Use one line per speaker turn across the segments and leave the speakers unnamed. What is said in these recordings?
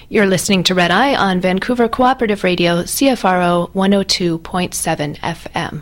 You're listening to Red Eye on Vancouver Cooperative Radio, CFRO 102.7 FM.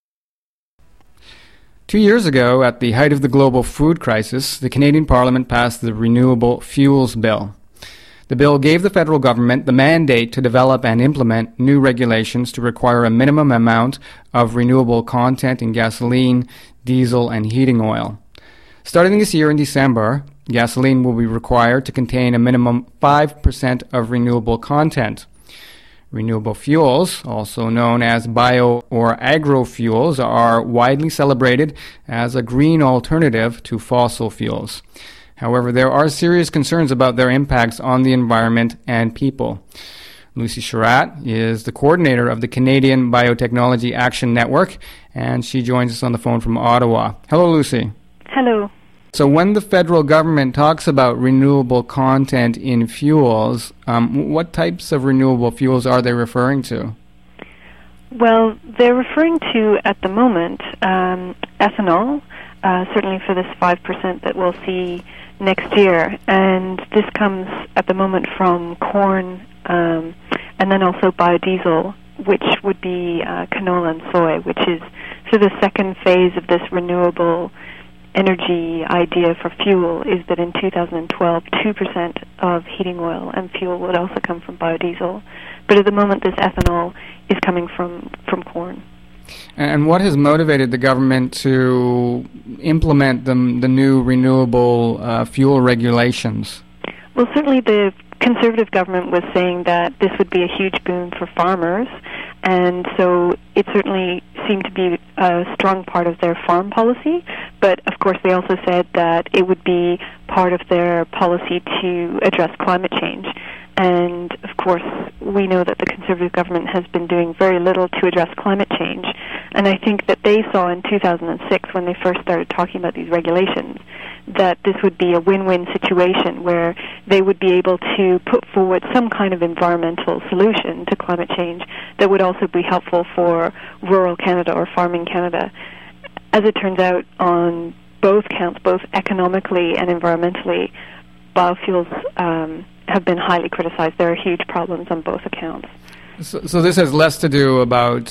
2 years ago, at the height of the global food crisis, the Canadian Parliament passed the Renewable Fuels Bill. The bill gave the federal government the mandate to develop and implement new regulations to require a minimum amount of renewable content in gasoline, diesel, and heating oil. Starting this year in December, gasoline will be required to contain a minimum 5% of renewable content. Renewable fuels, also known as bio or agrofuels, are widely celebrated as a green alternative to fossil fuels. However, there are serious concerns about their impacts on the environment and people. Lucy Sherratt is the coordinator of the Canadian Biotechnology Action Network, and she joins us on the phone from Ottawa. Hello, Lucy.
Hello.
So when the federal government talks about renewable content in fuels, what types of renewable fuels are they referring to?
Well, they're referring to, at the moment, ethanol, certainly for this 5% that we'll see next year. And this comes, at the moment, from corn and then also biodiesel, which would be canola and soy, which is sort of the second phase of this renewable energy idea for fuel, is that in 2012, 2% of heating oil and fuel would also come from biodiesel. But at the moment, this ethanol is coming from corn.
And what has motivated the government to implement the new renewable fuel regulations?
Well, certainly the Conservative government was saying that this would be a huge boon for farmers, and so it certainly seemed to be a strong part of their farm policy. But, of course, they also said that it would be part of their policy to address climate change. And, of course, we know that the Conservative government has been doing very little to address climate change. And I think that they saw in 2006, when they first started talking about these regulations, that this would be a win-win situation where they would be able to put forward some kind of environmental solution to climate change that would also be helpful for rural Canada or farming Canada. As it turns out, on both counts, both economically and environmentally, biofuels have been highly criticized. There are huge problems on both accounts.
So this has less to do about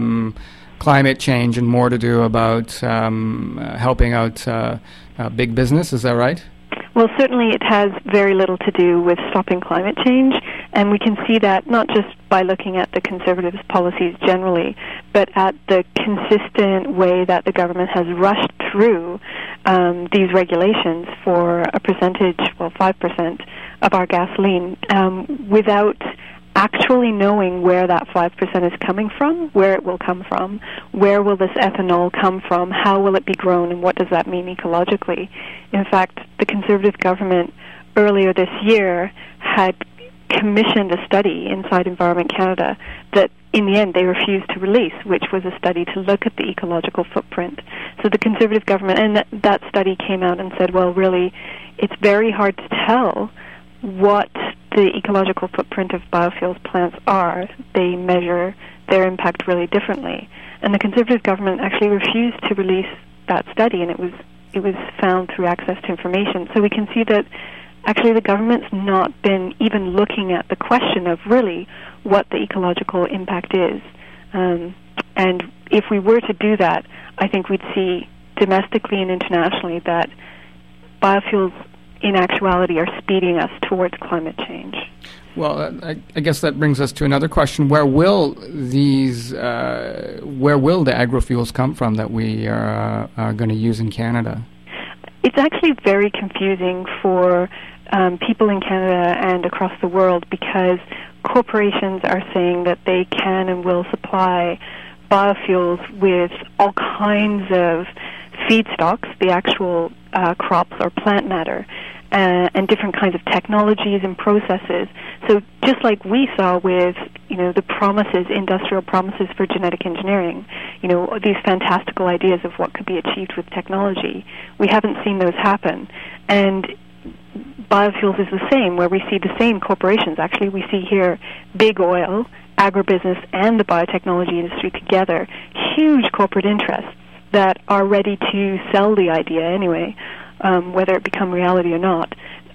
climate change and more to do about helping out big business, is that right?
Well, certainly it has very little to do with stopping climate change, and we can see that not just by looking at the Conservatives' policies generally, but at the consistent way that the government has rushed through these regulations for a percentage, 5% of our gasoline, without actually knowing where that 5% is coming from, where it will come from, where will this ethanol come from, how will it be grown, and what does that mean ecologically. In fact, the Conservative government earlier this year had commissioned a study inside Environment Canada that in the end they refused to release, which was a study to look at the ecological footprint. So the Conservative government, and that study came out and said, well, really, it's very hard to tell what the ecological footprint of biofuels plants are. They measure their impact really differently. And the Conservative government actually refused to release that study, and it was found through access to information. So we can see that actually the government's not been even looking at the question of really what the ecological impact is. And if we were to do that, I think we'd see domestically and internationally that biofuels in actuality are speeding us towards climate change.
Well, I guess that brings us to another question. Where will the agrofuels come from that we are going to use in Canada?
It's actually very confusing for people in Canada and across the world, because corporations are saying that they can and will supply biofuels with all kinds of feedstocks, the actual crops or plant matter, and different kinds of technologies and processes. So just like we saw with, the promises, industrial promises for genetic engineering, these fantastical ideas of what could be achieved with technology, we haven't seen those happen. And biofuels is the same, where we see the same corporations. Actually, we see here big oil, agribusiness, and the biotechnology industry together, huge corporate interests that are ready to sell the idea anyway, whether it become reality or not, of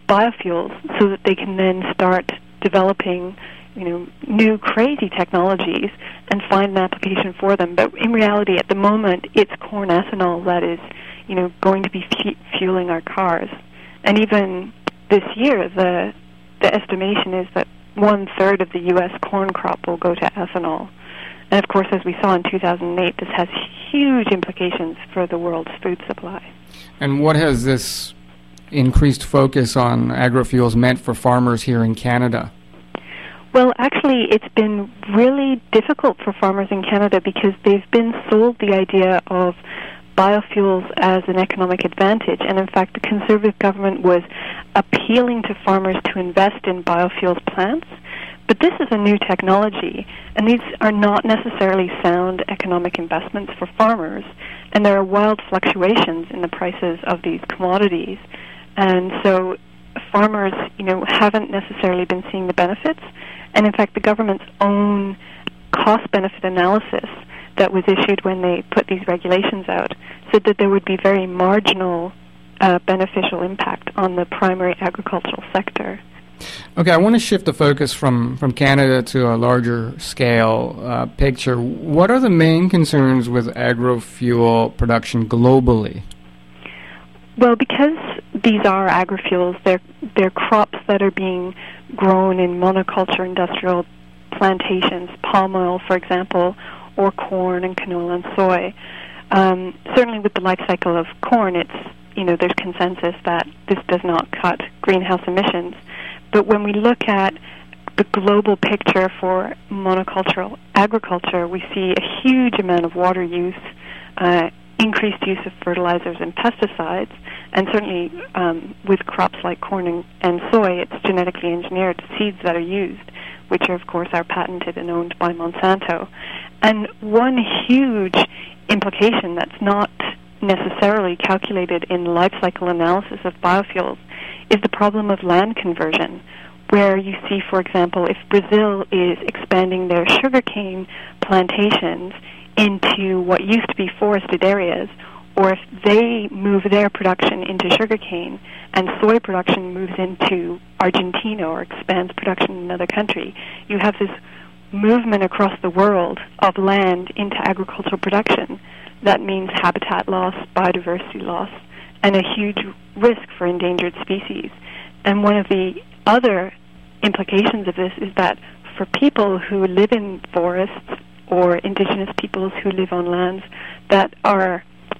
biofuels so that they can then start developing, new crazy technologies and find an application for them. But in reality, at the moment, it's corn ethanol that is, going to be fueling our cars. And even this year, the estimation is that 1/3 of the U.S. corn crop will go to ethanol. And of course, as we saw in 2008, this has huge implications for the world's food supply.
And what has this increased focus on agrofuels meant for farmers here in Canada?
Well, actually, it's been really difficult for farmers in Canada because they've been sold the idea of biofuels as an economic advantage. And in fact, the Conservative government was appealing to farmers to invest in biofuels plants. But this is a new technology, and these are not necessarily sound economic investments for farmers. And there are wild fluctuations in the prices of these commodities. And so farmers, haven't necessarily been seeing the benefits. And in fact, the government's own cost-benefit analysis that was issued when they put these regulations out said that there would be very marginal beneficial impact on the primary agricultural sector.
Okay, I want to shift the focus from Canada to a larger scale picture. What are the main concerns with agrofuel production globally?
Well, because these are agrofuels, they're crops that are being grown in monoculture industrial plantations, palm oil, for example, or corn and canola and soy. Certainly with the life cycle of corn, there's consensus that this does not cut greenhouse emissions. But when we look at the global picture for monocultural agriculture, we see a huge amount of water use, increased use of fertilizers and pesticides, and certainly with crops like corn and soy, it's genetically engineered seeds that are used, which are, of course, are patented and owned by Monsanto. And one huge implication that's not necessarily calculated in life cycle analysis of biofuels is the problem of land conversion, where you see, for example, if Brazil is expanding their sugarcane plantations into what used to be forested areas, or if they move their production into sugarcane and soy production moves into Argentina or expands production in another country, you have this movement across the world of land into agricultural production. That means habitat loss, biodiversity loss, and a huge risk for endangered species. And one of the other implications of this is that for people who live in forests or indigenous peoples who live on lands that are,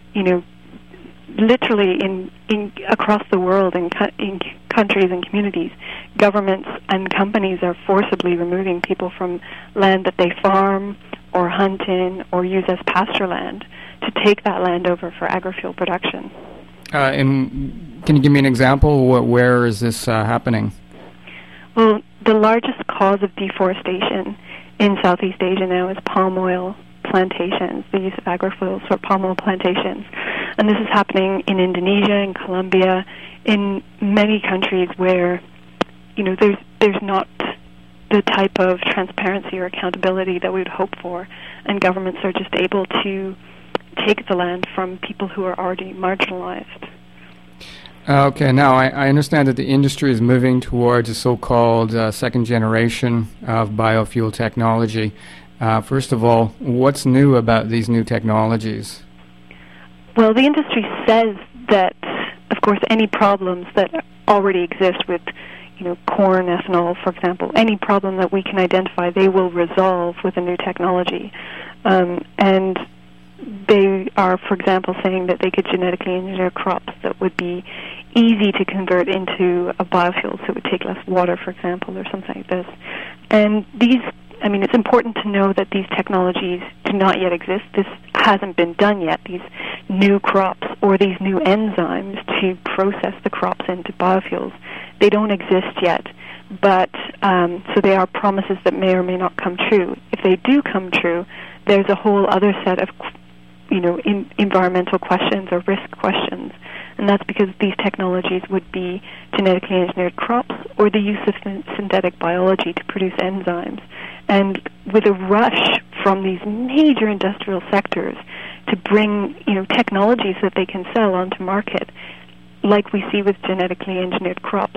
literally in across the world in countries and communities, governments and companies are forcibly removing people from land that they farm or hunt in or use as pasture land to take that land over for agrofuel production.
And can you give me an example? Where is this happening?
Well, the largest cause of deforestation in Southeast Asia now is palm oil plantations, the use of agrofuels for palm oil plantations. And this is happening in Indonesia, in Colombia, in many countries where, there's not the type of transparency or accountability that we would hope for, and governments are just able to take the land from people who are already marginalized.
Okay, now I understand that the industry is moving towards a so-called second generation of biofuel technology. First of all, what's new about these new technologies?
Well, the industry says that, of course, any problems that already exist with, corn, ethanol, for example, any problem that we can identify, they will resolve with a new technology. And they are, for example, saying that they could genetically engineer crops that would be easy to convert into a biofuel, so it would take less water, for example, or something like this. And it's important to know that these technologies do not yet exist. This hasn't been done yet, these new crops or these new enzymes to process the crops into biofuels. They don't exist yet, but so they are promises that may or may not come true. If they do come true, there's a whole other set of environmental questions or risk questions, and that's because these technologies would be genetically engineered crops or the use of synthetic biology to produce enzymes. And with a rush from these major industrial sectors to bring technologies that they can sell onto market, like we see with genetically engineered crops,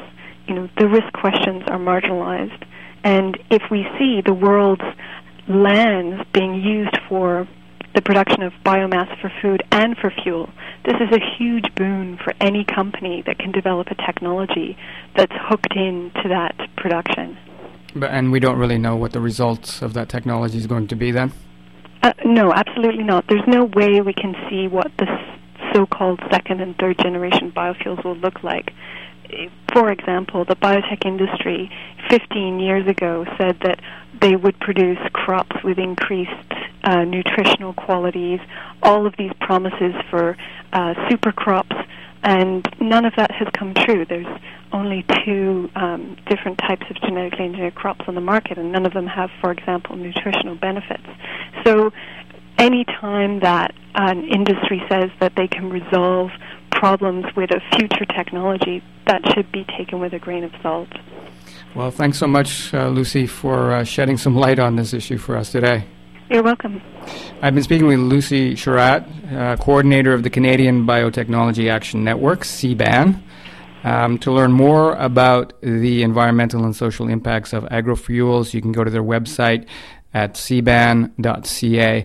the risk questions are marginalized. And if we see the world's lands being used for the production of biomass for food and for fuel, this is a huge boon for any company that can develop a technology that's hooked into that production.
And we don't really know what the results of that technology is going to be then?
No, absolutely not. There's no way we can see what the so-called second and third generation biofuels will look like. For example, the biotech industry 15 years ago said that they would produce crops with increased nutritional qualities, all of these promises for super crops, and none of that has come true. There's only 2 different types of genetically engineered crops on the market, and none of them have, for example, nutritional benefits. So any time that an industry says that they can resolve problems with a future technology, that should be taken with a grain of salt.
Well, thanks so much, Lucy, for shedding some light on this issue for us today.
You're welcome.
I've been speaking with Lucy Sherratt, coordinator of the Canadian Biotechnology Action Network, CBAN. To learn more about the environmental and social impacts of agrofuels, you can go to their website at cban.ca.